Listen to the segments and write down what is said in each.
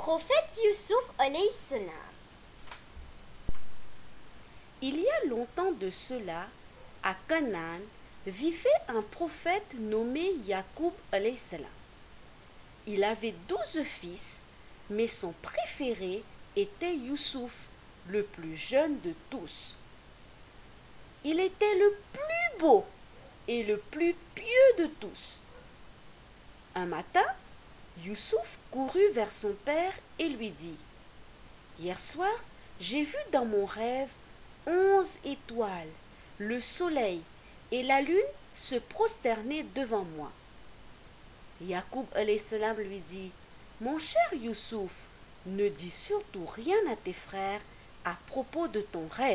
Prophète Youssouf alayhi salam. Il y a longtemps de cela, à Canaan, vivait un prophète nommé Yacoub alayhi salam. Il avait 12 fils, mais son préféré était Youssouf, le plus jeune de tous. Il était le plus beau et le plus pieux de tous. Un matin, Youssouf courut vers son père et lui dit: « Hier soir, j'ai vu dans mon rêve 11 étoiles, le soleil et la lune se prosterner devant moi. » Yacoub alayhi salam lui dit: « Mon cher Youssouf, ne dis surtout rien à tes frères à propos de ton rêve. »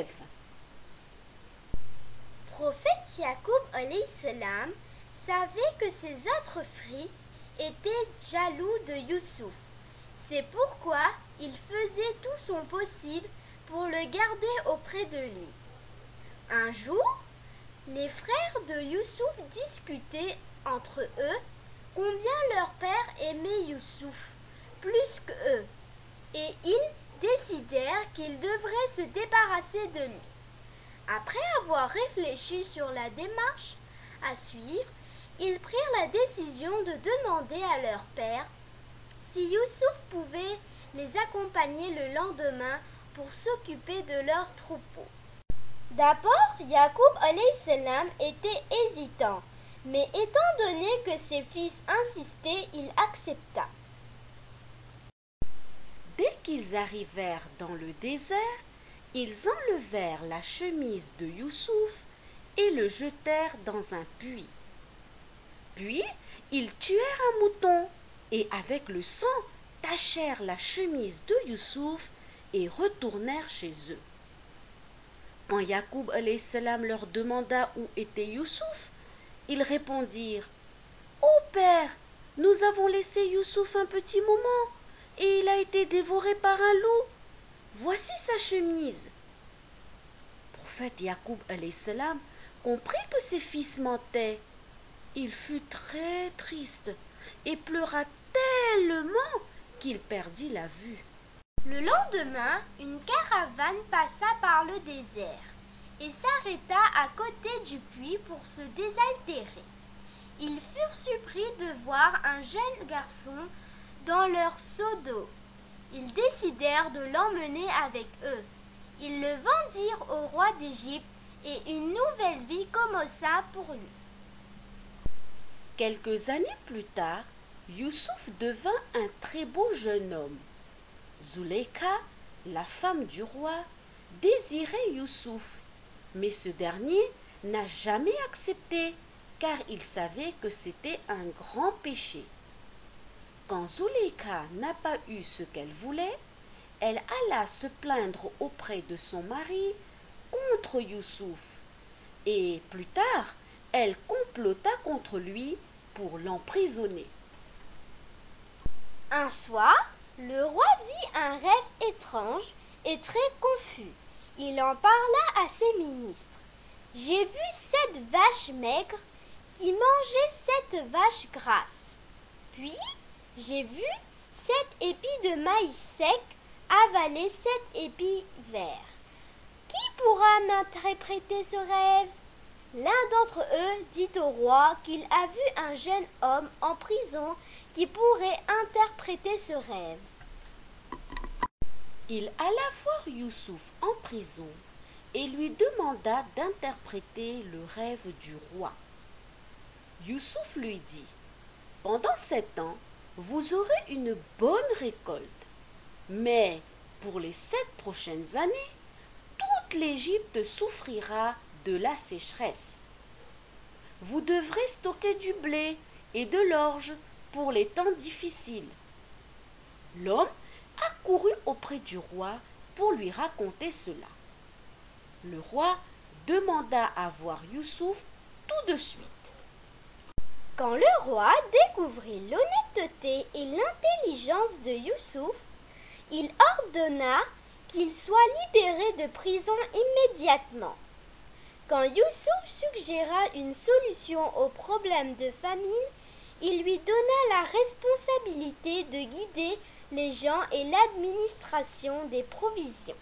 Prophète Yacoub alayhi salam savait que ses autres fils étaient jaloux de Youssouf. C'est pourquoi il faisait tout son possible pour le garder auprès de lui. Un jour, les frères de Youssouf discutaient entre eux combien leur père aimait Youssouf plus qu'eux, et ils décidèrent qu'ils devraient se débarrasser de lui. Après avoir réfléchi sur la démarche à suivre, ils prirent la décision de demander à leur père si Youssouf pouvait les accompagner le lendemain pour s'occuper de leur troupeau. D'abord, Yacoub alayhi salam était hésitant, mais étant donné que ses fils insistaient, il accepta. Dès qu'ils arrivèrent dans le désert, ils enlevèrent la chemise de Youssouf et le jetèrent dans un puits. Puis, ils tuèrent un mouton et avec le sang tachèrent la chemise de Youssouf et retournèrent chez eux. Quand Yacoub alayhi salam leur demanda où était Youssouf, ils répondirent: « Ô père, nous avons laissé Youssouf un petit moment et il a été dévoré par un loup. Voici sa chemise. » Le prophète Yacoub alayhi salam comprit que ses fils mentaient. Il fut très triste et pleura tellement qu'il perdit la vue. Le lendemain, une caravane passa par le désert et s'arrêta à côté du puits pour se désaltérer. Ils furent surpris de voir un jeune garçon dans leur seau d'eau. Ils décidèrent de l'emmener avec eux. Ils le vendirent au roi d'Égypte et une nouvelle vie commença pour lui. Quelques années plus tard, Youssouf devint un très beau jeune homme. Zuleika, la femme du roi, désirait Youssouf, mais ce dernier n'a jamais accepté car il savait que c'était un grand péché. Quand Zuleika n'a pas eu ce qu'elle voulait, elle alla se plaindre auprès de son mari contre Youssouf et plus tard, elle complota contre lui pour l'emprisonner. Un soir, le roi vit un rêve étrange et très confus. Il en parla à ses ministres. « J'ai vu 7 vaches maigres qui mangeaient 7 vaches grasses. Puis, j'ai vu 7 épis de maïs sec avaler 7 épis verts. Qui pourra m'interpréter ce rêve ?» L'un d'entre eux dit au roi qu'il a vu un jeune homme en prison qui pourrait interpréter ce rêve. Il alla voir Youssouf en prison et lui demanda d'interpréter le rêve du roi. Youssouf lui dit: « Pendant 7 ans, vous aurez une bonne récolte, mais pour les 7 prochaines années, toute l'Égypte souffrira de la sécheresse. Vous devrez stocker du blé et de l'orge pour les temps difficiles. » L'homme accourut auprès du roi pour lui raconter cela. Le roi demanda à voir Youssouf tout de suite. Quand le roi découvrit l'honnêteté et l'intelligence de Youssouf, il ordonna qu'il soit libéré de prison immédiatement. Quand Youssouf suggéra une solution au problème de famine, il lui donna la responsabilité de guider les gens et l'administration des provisions.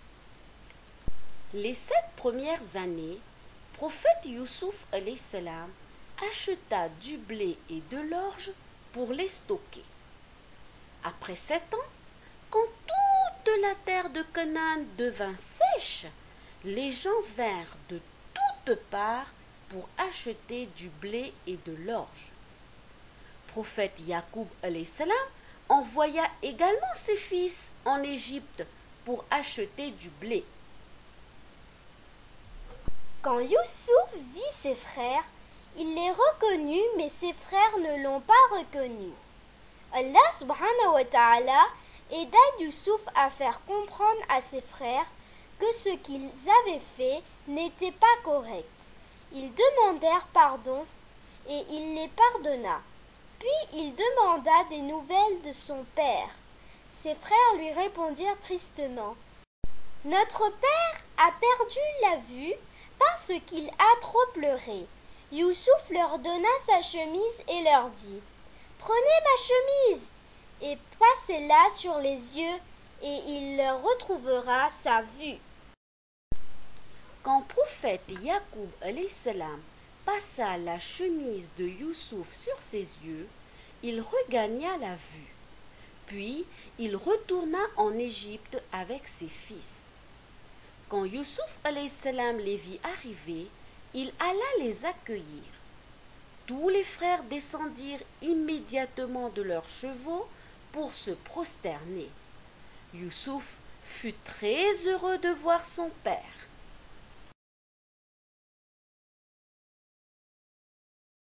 Les 7 premières années, prophète Youssouf alayhi salam acheta du blé et de l'orge pour les stocker. Après 7 ans, quand toute la terre de Canaan devint sèche, les gens vinrent de toutes parts pour acheter du blé et de l'orge. Prophète Yacoub alayhi salam envoya également ses fils en Égypte pour acheter du blé. Quand Youssouf vit ses frères, il les reconnut, mais ses frères ne l'ont pas reconnu. Allah subhanahu wa ta'ala aida Youssouf à faire comprendre à ses frères que ce qu'ils avaient fait n'était pas correct. Ils demandèrent pardon et il les pardonna. Puis il demanda des nouvelles de son père. Ses frères lui répondirent tristement: « Notre père a perdu la vue parce qu'il a trop pleuré. » Youssouf leur donna sa chemise et leur dit: « Prenez ma chemise et passez-la sur les yeux et il retrouvera sa vue. » Quand prophète Yacoub alayhi salam passa la chemise de Youssouf sur ses yeux, il regagna la vue. Puis il retourna en Égypte avec ses fils. Quand Youssouf alayhi salam les vit arriver, il alla les accueillir. Tous les frères descendirent immédiatement de leurs chevaux pour se prosterner. Youssouf fut très heureux de voir son père.